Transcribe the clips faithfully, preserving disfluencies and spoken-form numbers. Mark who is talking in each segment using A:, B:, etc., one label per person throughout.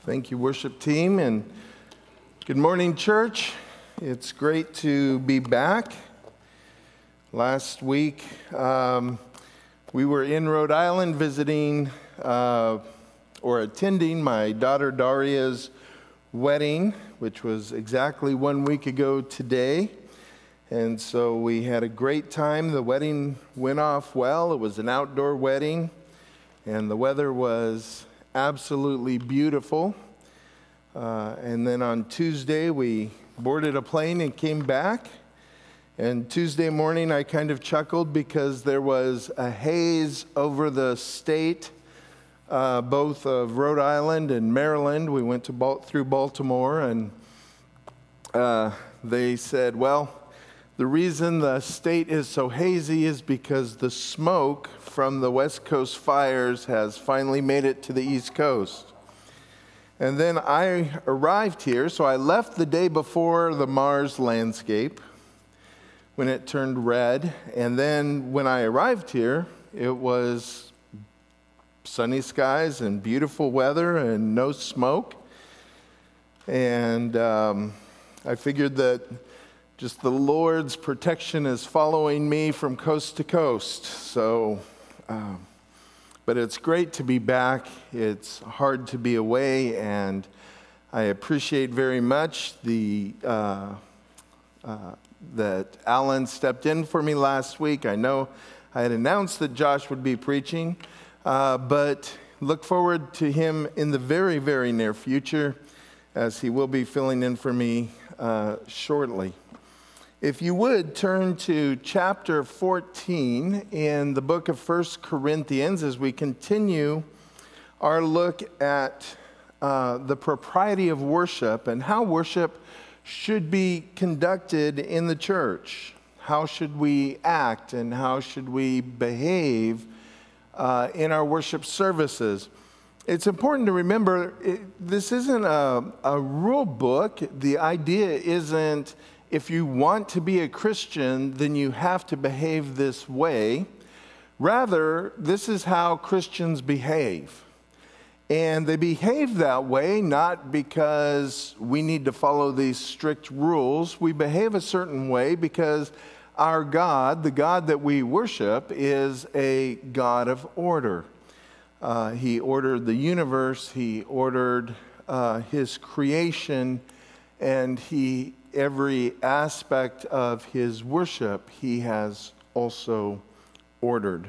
A: Thank you, worship team, and good morning, church. It's great to be back. Last week, um, we were in Rhode Island visiting uh, or attending my daughter Daria's wedding, which was exactly one week ago today. And so we had a great time. The wedding went off well. It was an outdoor wedding, and the weather was absolutely beautiful. Uh, and then on Tuesday, we boarded a plane and came back. And Tuesday morning, I kind of chuckled because there was a haze over the state, uh, both of Rhode Island and Maryland. We went to Bal- through Baltimore, and uh, they said, well, the reason the state is so hazy is because the smoke from the West Coast fires has finally made it to the East Coast. And then I arrived here, so I left the day before the Mars landscape when it turned red. And then when I arrived here, it was sunny skies and beautiful weather and no smoke. And um, I figured that just the Lord's protection is following me from coast to coast. So, um, but it's great to be back. It's hard to be away, and I appreciate very much the uh, uh, that Alan stepped in for me last week. I know I had announced that Josh would be preaching, uh, but look forward to him in the very, very near future, as he will be filling in for me uh, shortly. If you would, turn to chapter fourteen in the book of First Corinthians as we continue our look at uh, the propriety of worship and how worship should be conducted in the church. How should we act and how should we behave uh, in our worship services? It's important to remember it, this isn't a, a rule book. The idea isn't, if you want to be a Christian, then you have to behave this way. Rather, this is how Christians behave. And they behave that way not because we need to follow these strict rules. We behave a certain way because our God, the God that we worship, is a God of order. Uh, he ordered the universe, He ordered uh, His creation, and He every aspect of His worship He has also ordered.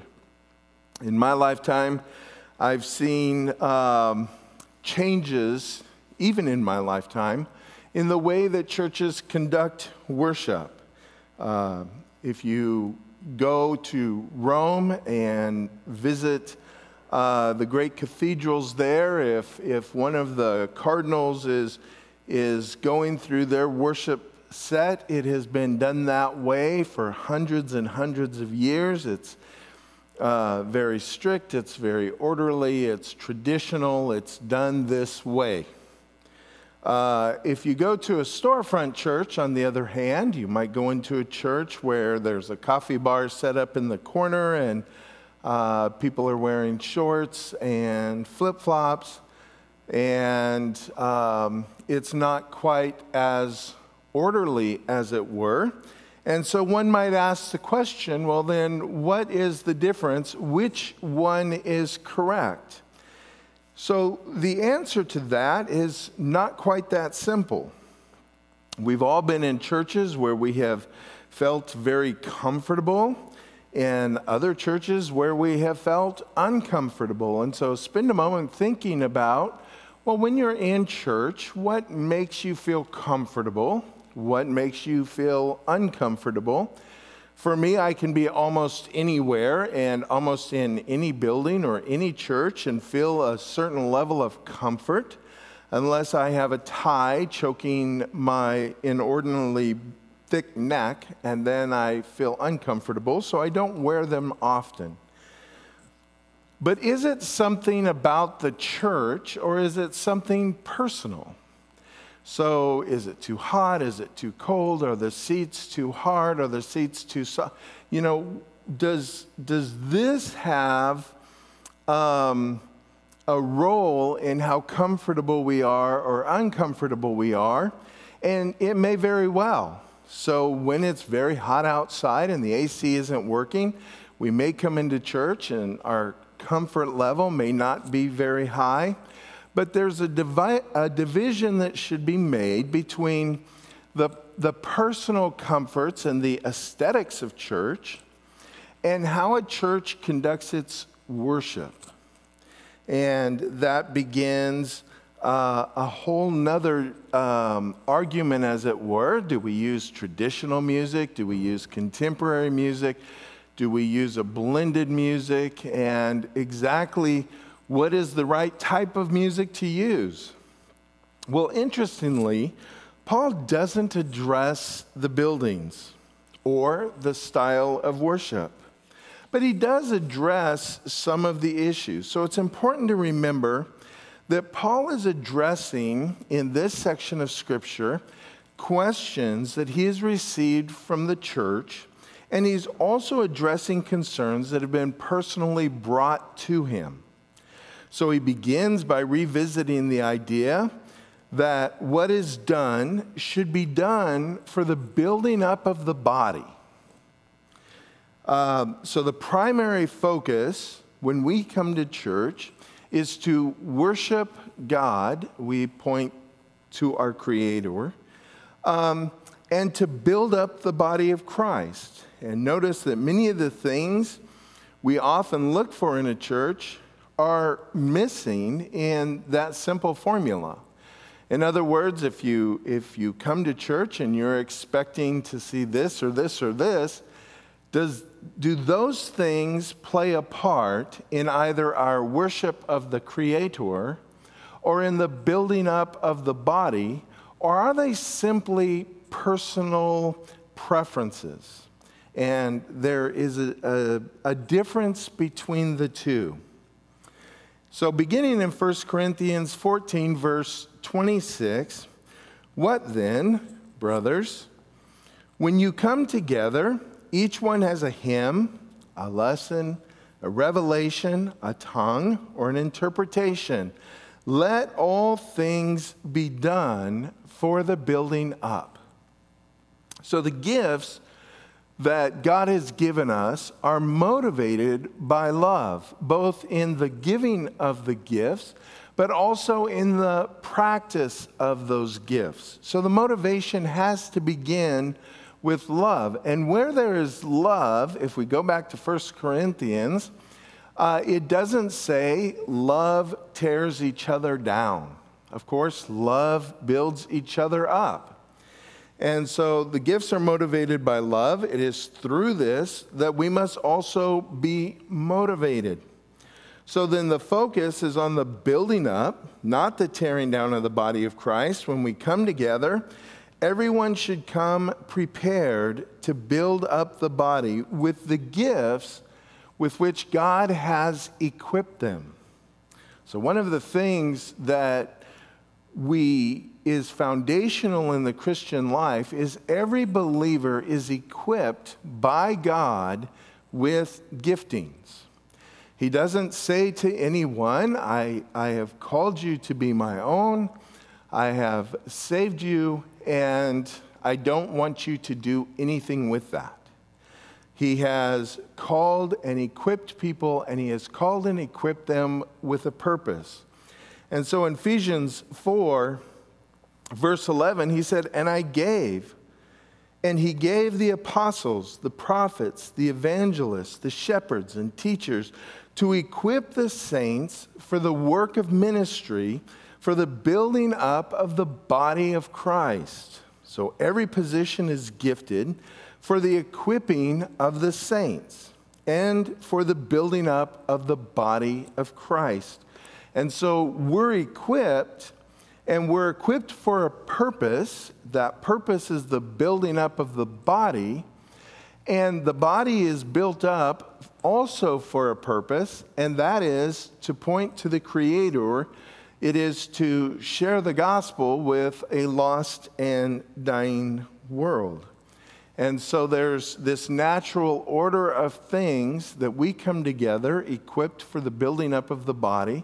A: In my lifetime, I've seen um, changes, even in my lifetime, in the way that churches conduct worship. Uh, if you go to Rome and visit uh, the great cathedrals there, if, if one of the cardinals is is going through their worship set, it has been done that way for hundreds and hundreds of years. It's uh, very strict, it's very orderly, it's traditional, it's done this way. Uh, if you go to a storefront church, on the other hand, you might go into a church where there's a coffee bar set up in the corner and uh, people are wearing shorts and flip-flops, and um, it's not quite as orderly as it were. And so one might ask the question, well then, what is the difference? Which one is correct? So the answer to that is not quite that simple. We've all been in churches where we have felt very comfortable, and other churches where we have felt uncomfortable. And so spend a moment thinking about, well, when you're in church, what makes you feel comfortable? What makes you feel uncomfortable? For me, I can be almost anywhere and almost in any building or any church and feel a certain level of comfort, unless I have a tie choking my inordinately thick neck, and then I feel uncomfortable, so I don't wear them often. But is it something about the church, or is it something personal? So is it too hot? Is it too cold? Are the seats too hard? Are the seats too soft? You know, does, does this have um, a role in how comfortable we are or uncomfortable we are, and it may very well. So when it's very hot outside and the A C isn't working, we may come into church and our comfort level may not be very high, but there's a, divi- a division that should be made between the, the personal comforts and the aesthetics of church and how a church conducts its worship. And that begins uh, a whole nother um, argument, as it were. Do we use traditional music? Do we use contemporary music? Do we use a blended music? And exactly what is the right type of music to use? Well, interestingly, Paul doesn't address the buildings or the style of worship, but he does address some of the issues. So it's important to remember that Paul is addressing in this section of Scripture questions that he has received from the church, and he's also addressing concerns that have been personally brought to him. So he begins by revisiting the idea that what is done should be done for the building up of the body. Um, so the primary focus when we come to church is to worship God. We point to our Creator, um, and to build up the body of Christ. And notice that many of the things we often look for in a church are missing in that simple formula. In other words, if you if you come to church and you're expecting to see this or this or this, does do those things play a part in either our worship of the Creator or in the building up of the body, or are they simply personal preferences? And there is a, a, a difference between the two. So beginning in First Corinthians fourteen, verse twenty-six, what then, brothers, when you come together, each one has a hymn, a lesson, a revelation, a tongue, or an interpretation. Let all things be done for the building up. So the gifts that God has given us are motivated by love, both in the giving of the gifts, but also in the practice of those gifts. So the motivation has to begin with love. And where there is love, if we go back to First Corinthians, uh, it doesn't say love tears each other down. Of course, love builds each other up. And so the gifts are motivated by love. It is through this that we must also be motivated. So then the focus is on the building up, not the tearing down of the body of Christ. When we come together, everyone should come prepared to build up the body with the gifts with which God has equipped them. So one of the things that we is foundational in the Christian life is every believer is equipped by God with giftings. He doesn't say to anyone, I, I have called you to be my own, I have saved you, and I don't want you to do anything with that. He has called and equipped people, and he has called and equipped them with a purpose. And so in Ephesians four, verse eleven, he said, and I gave, and he gave the apostles, the prophets, the evangelists, the shepherds, and teachers to equip the saints for the work of ministry, for the building up of the body of Christ. So every position is gifted for the equipping of the saints and for the building up of the body of Christ. And so we're equipped, and we're equipped for a purpose. That purpose is the building up of the body, and the body is built up also for a purpose, and that is to point to the Creator. It is to share the gospel with a lost and dying world. And so there's this natural order of things that we come together equipped for the building up of the body.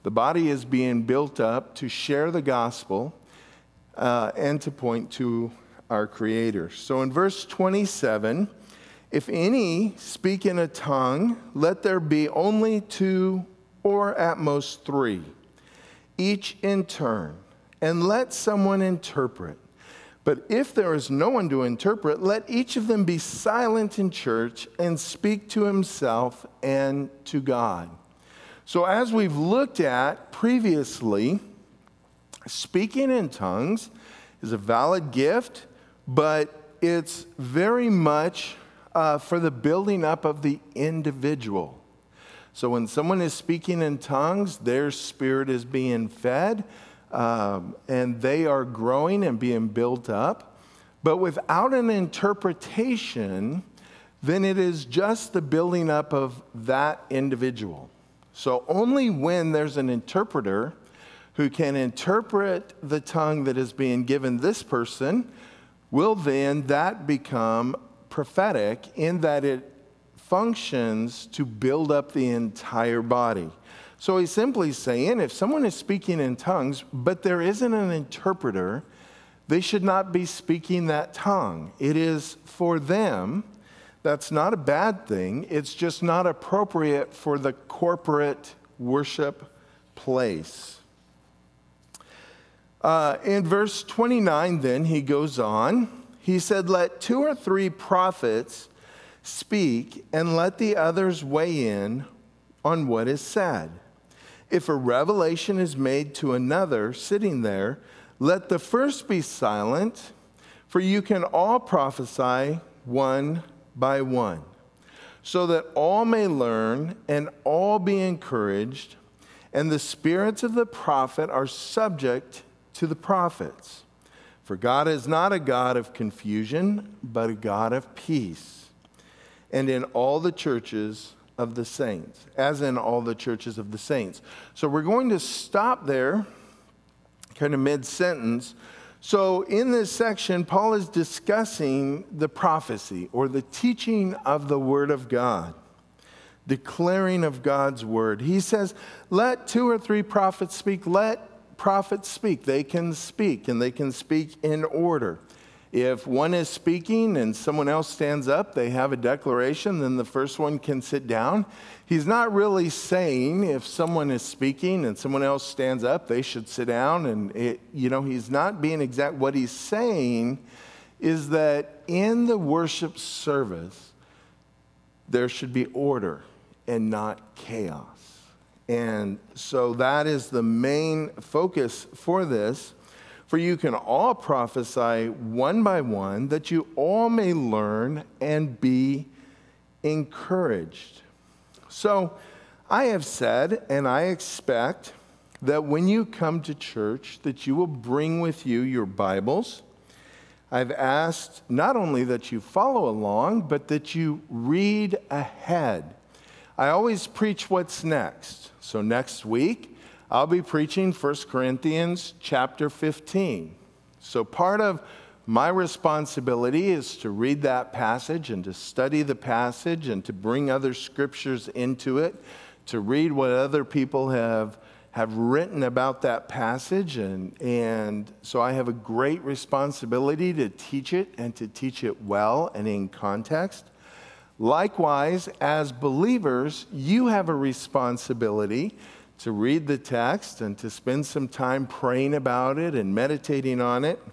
A: The body is being built up to share the gospel uh, and to point to our Creator. So in verse twenty-seven, if any speak in a tongue, let there be only two or at most three, each in turn, and let someone interpret. But if there is no one to interpret, let each of them be silent in church and speak to himself and to God. So as we've looked at previously, speaking in tongues is a valid gift, but it's very much uh, for the building up of the individual. So when someone is speaking in tongues, their spirit is being fed, um, and they are growing and being built up. But without an interpretation, then it is just the building up of that individual. So only when there's an interpreter who can interpret the tongue that is being given this person will then that become prophetic in that it functions to build up the entire body. So he's simply saying if someone is speaking in tongues, but there isn't an interpreter, they should not be speaking that tongue. It is for them. That's not a bad thing. It's just not appropriate for the corporate worship place. Uh, in verse twenty-nine, then, he goes on. He said, let two or three prophets speak, and let the others weigh in on what is said. If a revelation is made to another sitting there, let the first be silent, for you can all prophesy one by one, so that all may learn and all be encouraged, and the spirits of the prophet are subject to the prophets. For God is not a God of confusion, but a God of peace. And in all the churches of the saints, as in all the churches of the saints. So we're going to stop there, kind of mid-sentence. So in this section, Paul is discussing the prophecy or the teaching of the Word of God, declaring of God's Word. He says, let two or three prophets speak. Let prophets speak. They can speak, and they can speak in order. If one is speaking and someone else stands up, they have a declaration, then the first one can sit down. He's not really saying if someone is speaking and someone else stands up, they should sit down. And, it, you know, he's not being exact. What he's saying is that in the worship service, there should be order and not chaos. And so that is the main focus for this. For you can all prophesy one by one, that you all may learn and be encouraged. So I have said, and I expect, that when you come to church, that you will bring with you your Bibles. I've asked not only that you follow along, but that you read ahead. I always preach what's next. So next week, I'll be preaching First Corinthians chapter fifteen. So part of my responsibility is to read that passage and to study the passage and to bring other scriptures into it, to read what other people have, have written about that passage. And, and so I have a great responsibility to teach it and to teach it well and in context. Likewise, as believers, you have a responsibility to read the text and to spend some time praying about it and meditating on it.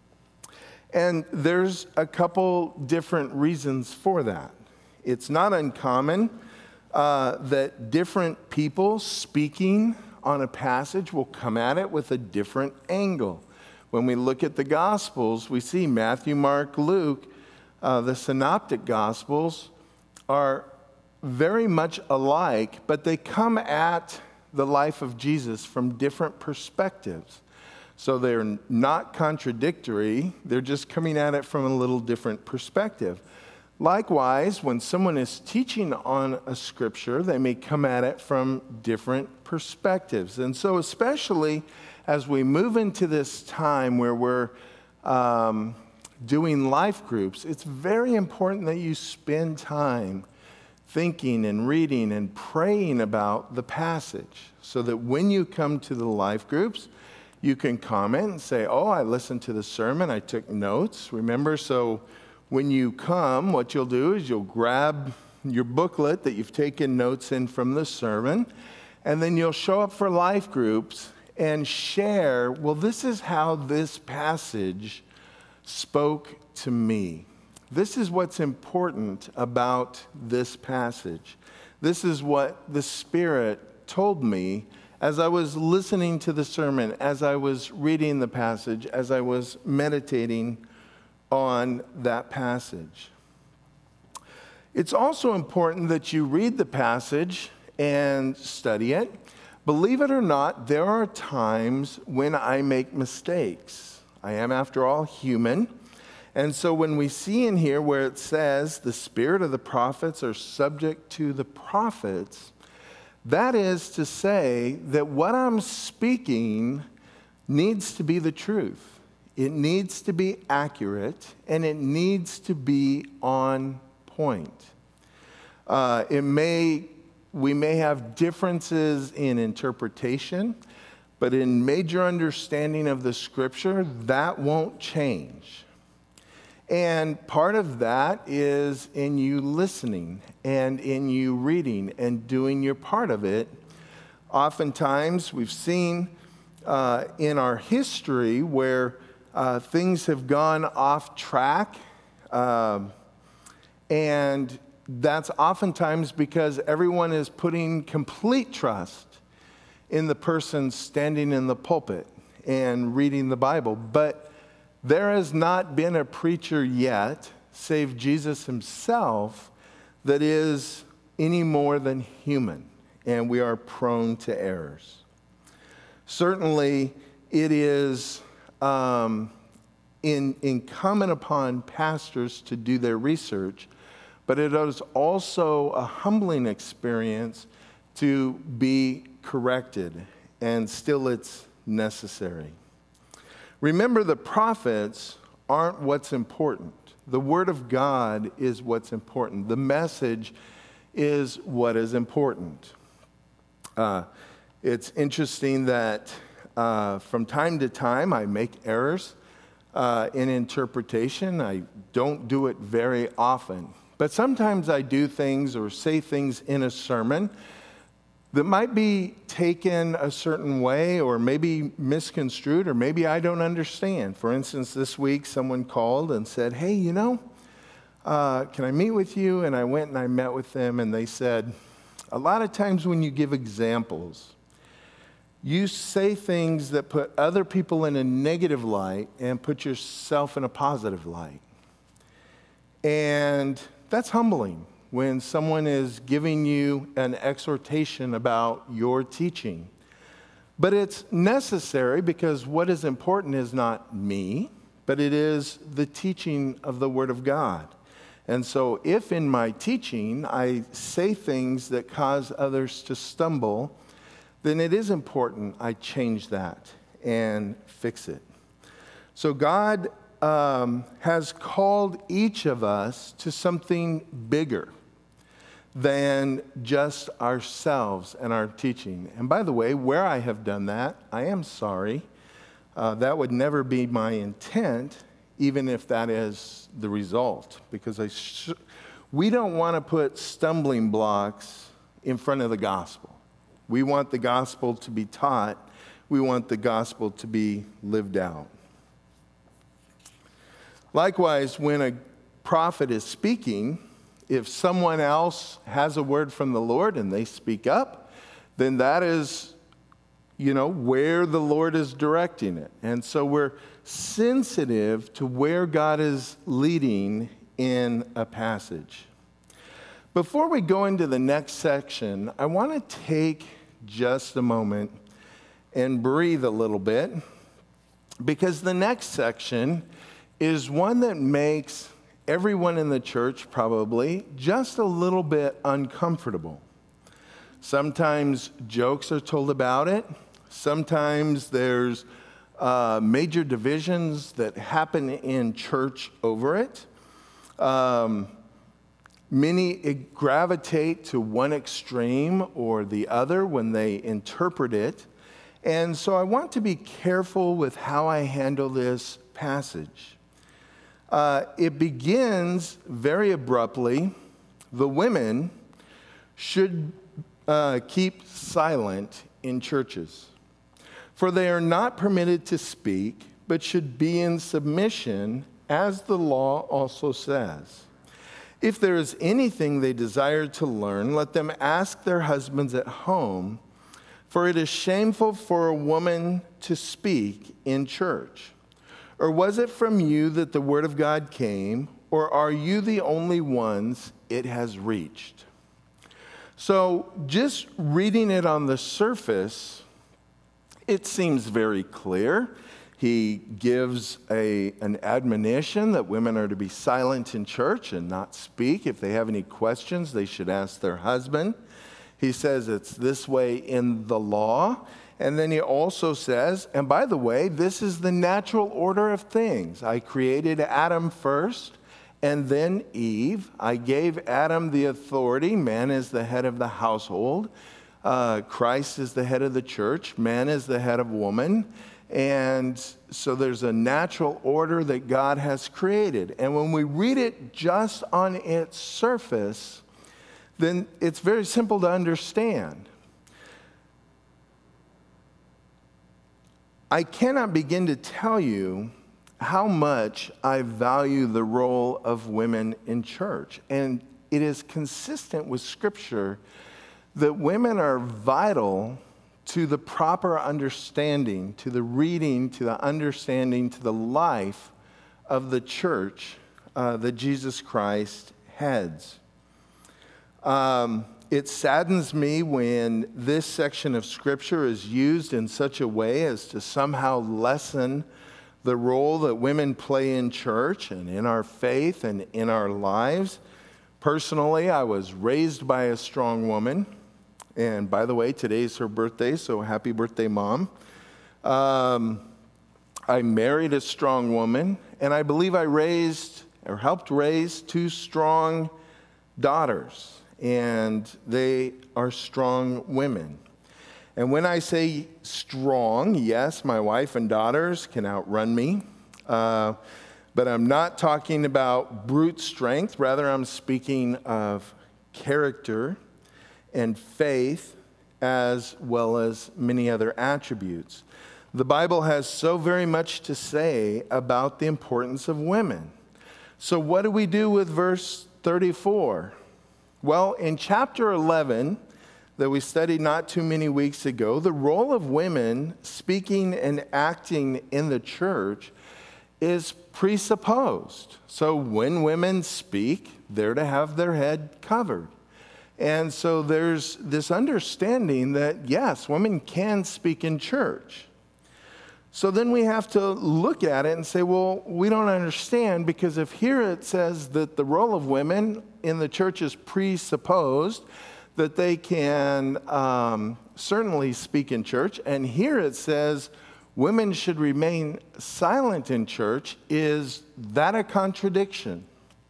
A: And there's a couple different reasons for that. It's not uncommon uh, that different people speaking on a passage will come at it with a different angle. When we look at the Gospels, we see Matthew, Mark, Luke, uh, the Synoptic Gospels are very much alike, but they come at the life of Jesus from different perspectives. So they're not contradictory, they're just coming at it from a little different perspective. Likewise, when someone is teaching on a scripture, they may come at it from different perspectives. And so especially as we move into this time where we're um, doing life groups, it's very important that you spend time thinking and reading and praying about the passage so that when you come to the life groups, you can comment and say, oh, I listened to the sermon, I took notes. Remember, so when you come, what you'll do is you'll grab your booklet that you've taken notes in from the sermon, and then you'll show up for life groups and share, well, this is how this passage spoke to me. This is what's important about this passage. This is what the Spirit told me as I was listening to the sermon, as I was reading the passage, as I was meditating on that passage. It's also important that you read the passage and study it. Believe it or not, there are times when I make mistakes. I am, after all, human. And so when we see in here where it says the spirit of the prophets are subject to the prophets, that is to say that what I'm speaking needs to be the truth. It needs to be accurate, and it needs to be on point. Uh, it may, we may have differences in interpretation, but in major understanding of the Scripture, that won't change. And part of that is in you listening and in you reading and doing your part of it. Oftentimes, we've seen uh, in our history where uh, things have gone off track, uh, and that's oftentimes because everyone is putting complete trust in the person standing in the pulpit and reading the Bible. But there has not been a preacher yet, save Jesus himself, that is any more than human, and we are prone to errors. Certainly, it is um, in, incumbent upon pastors to do their research, but it is also a humbling experience to be corrected, and still it's necessary. Remember, the prophets aren't what's important. The Word of God is what's important. The message is what is important. Uh, it's interesting that uh, from time to time I make errors uh, in interpretation. I don't do it very often. But sometimes I do things or say things in a sermon that might be taken a certain way or maybe misconstrued or maybe I don't understand. For instance, this week someone called and said, hey, you know, uh, can I meet with you? And I went and I met with them, and they said, a lot of times when you give examples, you say things that put other people in a negative light and put yourself in a positive light. And that's humbling when someone is giving you an exhortation about your teaching. But it's necessary because what is important is not me, but it is the teaching of the Word of God. And so if in my teaching I say things that cause others to stumble, then it is important I change that and fix it. So God um, has called each of us to something bigger than just ourselves and our teaching. And by the way, where I have done that, I am sorry. Uh, that would never be my intent, even if that is the result, because I sh- we don't want to put stumbling blocks in front of the gospel. We want the gospel to be taught. We want the gospel to be lived out. Likewise, when a prophet is speaking, if someone else has a word from the Lord and they speak up, then that is, you know, where the Lord is directing it. And so we're sensitive to where God is leading in a passage. Before we go into the next section, I want to take just a moment and breathe a little bit, because the next section is one that makes everyone in the church probably just a little bit uncomfortable. Sometimes jokes are told about it. Sometimes there's uh, major divisions that happen in church over it. Um, Many gravitate to one extreme or the other when they interpret it. And so I want to be careful with how I handle this passage. Uh, it begins very abruptly. The women should uh, keep silent in churches, for they are not permitted to speak, but should be in submission, as the law also says. If there is anything they desire to learn, let them ask their husbands at home, for it is shameful for a woman to speak in church. Or was it from you that the word of God came, or are you the only ones it has reached? So just reading it on the surface, it seems very clear. He gives a, an admonition that women are to be silent in church and not speak. If they have any questions, they should ask their husband. He says it's this way in the law. And then he also says, and by the way, this is the natural order of things. I created Adam first and then Eve. I gave Adam the authority. Man is the head of the household. Uh, Christ is the head of the church. Man is the head of woman. And so there's a natural order that God has created. And when we read it just on its surface, then it's very simple to understand. I cannot begin to tell you how much I value the role of women in church. And it is consistent with Scripture that women are vital to the proper understanding, to the reading, to the understanding, to the life of the church uh, that Jesus Christ heads. Um, it saddens me when this section of Scripture is used in such a way as to somehow lessen the role that women play in church and in our faith and in our lives. Personally, I was raised by a strong woman. And by the way, today's her birthday, so happy birthday, Mom. Um, I married a strong woman, and I believe I raised or helped raise two strong daughters. And they are strong women. And when I say strong, yes, my wife and daughters can outrun me. Uh, but I'm not talking about brute strength. Rather, I'm speaking of character and faith, as well as many other attributes. The Bible has so very much to say about the importance of women. So what do we do with verse thirty-four? Well, in chapter eleven, that we studied not too many weeks ago, the role of women speaking and acting in the church is presupposed. So when women speak, they're to have their head covered. And so there's this understanding that, yes, women can speak in church. So then we have to look at it and say, well, we don't understand, because if here it says that the role of women in the church is presupposed, that they can um, certainly speak in church, and here it says women should remain silent in church, is that a contradiction?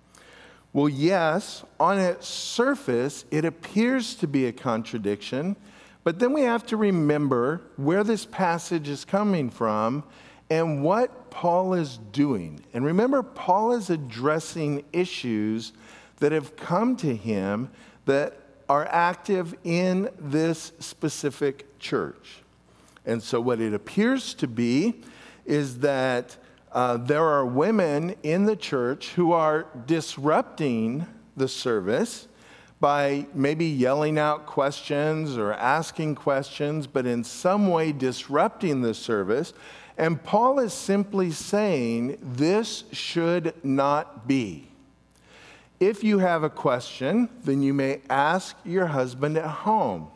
A: Well, yes, on its surface, it appears to be a contradiction, but then we have to remember where this passage is coming from and what Paul is doing. And remember, Paul is addressing issues that have come to him that are active in this specific church. And so what it appears to be is that uh, there are women in the church who are disrupting the service by maybe yelling out questions or asking questions, but in some way disrupting the service. And Paul is simply saying this should not be. If you have a question, then you may ask your husband at home.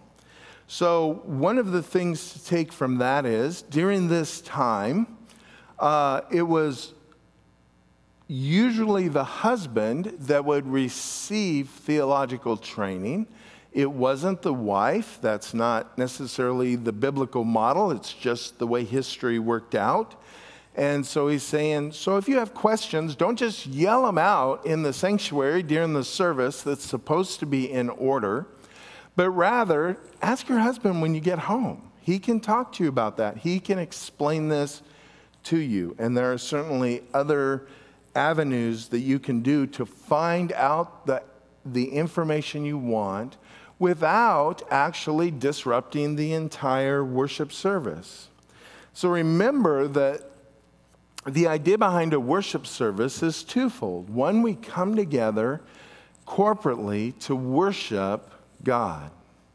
A: So one of the things to take from that is, during this time, uh, it was usually the husband that would receive theological training. It wasn't the wife. That's not necessarily the biblical model. It's just the way history worked out. And so he's saying, so if you have questions, don't just yell them out in the sanctuary during the service that's supposed to be in order, but rather ask your husband when you get home. He can talk to you about that. He can explain this to you. And there are certainly other avenues that you can do to find out the, the information you want without actually disrupting the entire worship service. So remember that the idea behind a worship service is twofold. One, we come together corporately to worship God.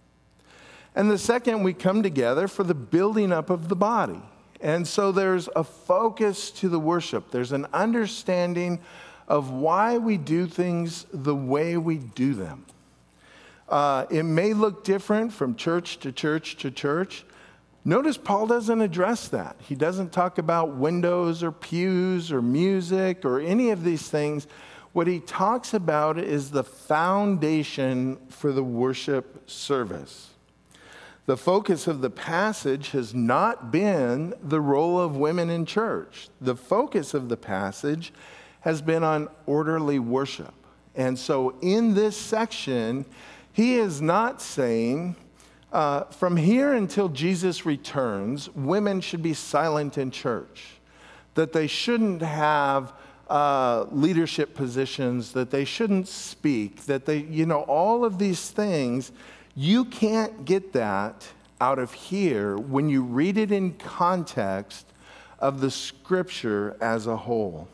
A: And the second, we come together for the building up of the body. And so there's a focus to the worship. There's an understanding of why we do things the way we do them. Uh, it may look different from church to church to church. Notice Paul doesn't address that. He doesn't talk about windows or pews or music or any of these things. What he talks about is the foundation for the worship service. The focus of the passage has not been the role of women in church. The focus of the passage has been on orderly worship. And so in this section, he is not saying, Uh, from here until Jesus returns, women should be silent in church, that they shouldn't have uh, leadership positions, that they shouldn't speak, that they, you know, all of these things. You can't get that out of here when you read it in context of the scripture as a whole.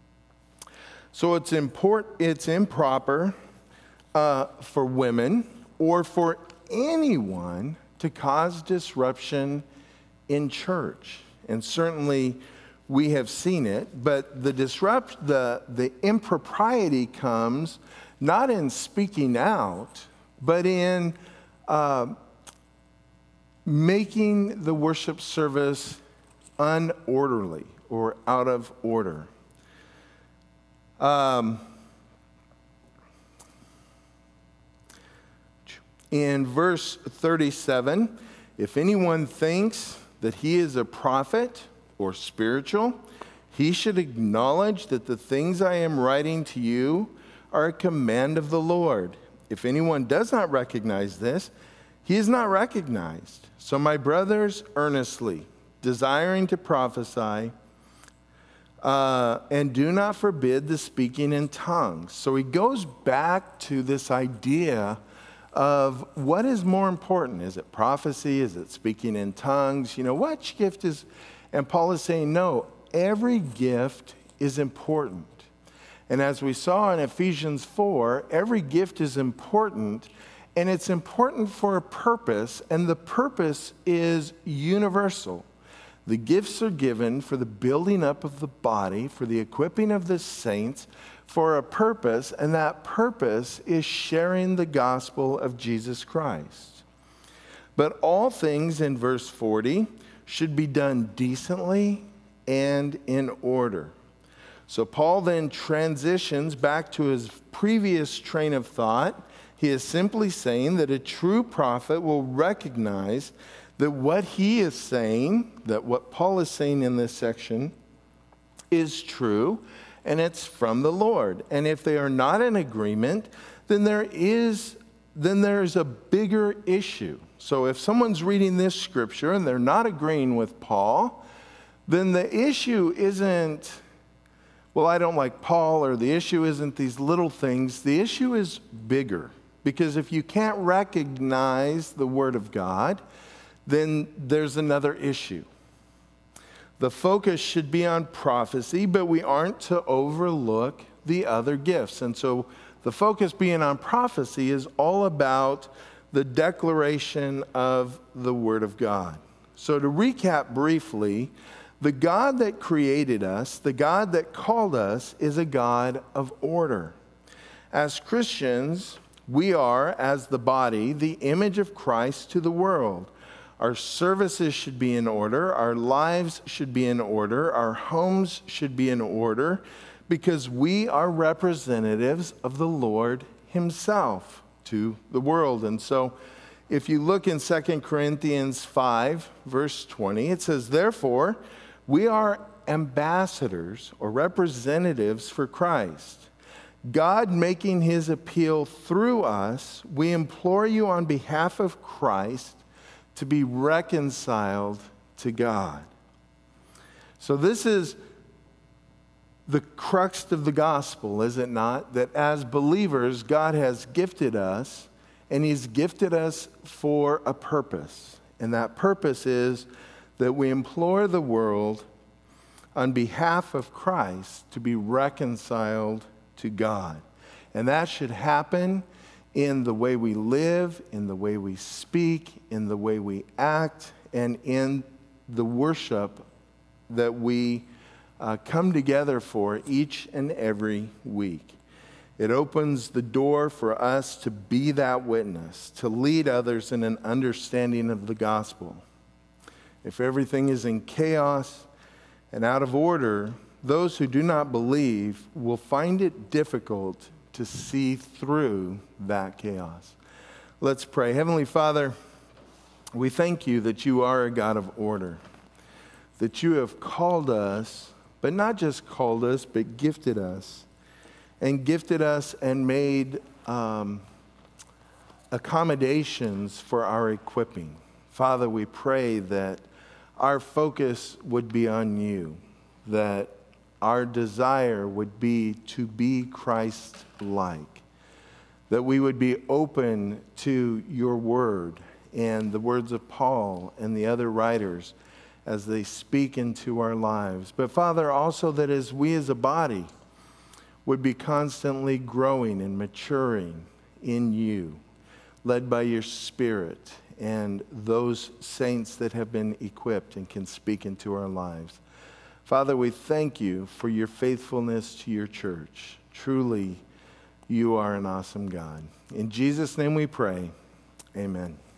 A: So it's import, it's improper uh, for women or for anyone to cause disruption in church. And certainly we have seen it, but the disrupt the the impropriety comes not in speaking out, but in uh, making the worship service unorderly or out of order. Um, In verse thirty-seven, if anyone thinks that he is a prophet or spiritual, he should acknowledge that the things I am writing to you are a command of the Lord. If anyone does not recognize this, he is not recognized. So my brothers, earnestly, desiring to prophesy, uh, and do not forbid the speaking in tongues. So he goes back to this idea of what is more important. Is it prophecy? Is it speaking in tongues? You know, which gift is, and Paul is saying, no, every gift is important. And as we saw in Ephesians four, every gift is important, and it's important for a purpose, and the purpose is universal. The gifts are given for the building up of the body, for the equipping of the saints, for a purpose, and that purpose is sharing the gospel of Jesus Christ. But all things, in verse forty, should be done decently and in order. So Paul then transitions back to his previous train of thought. He is simply saying that a true prophet will recognize that what he is saying, that what Paul is saying in this section, is true, and it's from the Lord. And if they are not in agreement, then there is then there's a bigger issue. So if someone's reading this scripture and they're not agreeing with Paul, then the issue isn't, well, I don't like Paul, or the issue isn't these little things. The issue is bigger. Because if you can't recognize the Word of God, then there's another issue. The focus should be on prophecy, but we aren't to overlook the other gifts. And so the focus being on prophecy is all about the declaration of the Word of God. So to recap briefly, the God that created us, the God that called us, is a God of order. As Christians, we are, as the body, the image of Christ to the world. Our services should be in order. Our lives should be in order. Our homes should be in order, because we are representatives of the Lord himself to the world. And so if you look in Second Corinthians five, verse twenty, it says, therefore, we are ambassadors or representatives for Christ. God making his appeal through us, we implore you on behalf of Christ to be reconciled to God. So this is the crux of the gospel, is it not? That as believers, God has gifted us, and he's gifted us for a purpose. And that purpose is that we implore the world on behalf of Christ to be reconciled to God. And that should happen in the way we live, in the way we speak, in the way we act, and in the worship that we uh, come together for each and every week. It opens the door for us to be that witness, to lead others in an understanding of the gospel. If everything is in chaos and out of order, those who do not believe will find it difficult to see through that chaos. Let's pray. Heavenly Father, we thank you that you are a God of order, that you have called us, but not just called us, but gifted us, and gifted us and made um, accommodations for our equipping. Father, we pray that our focus would be on you, that our desire would be to be Christ-like, that we would be open to your word and the words of Paul and the other writers as they speak into our lives. But Father, also that as we as a body would be constantly growing and maturing in you, led by your Spirit and those saints that have been equipped and can speak into our lives. Father, we thank you for your faithfulness to your church. Truly, you are an awesome God. In Jesus' name we pray, amen.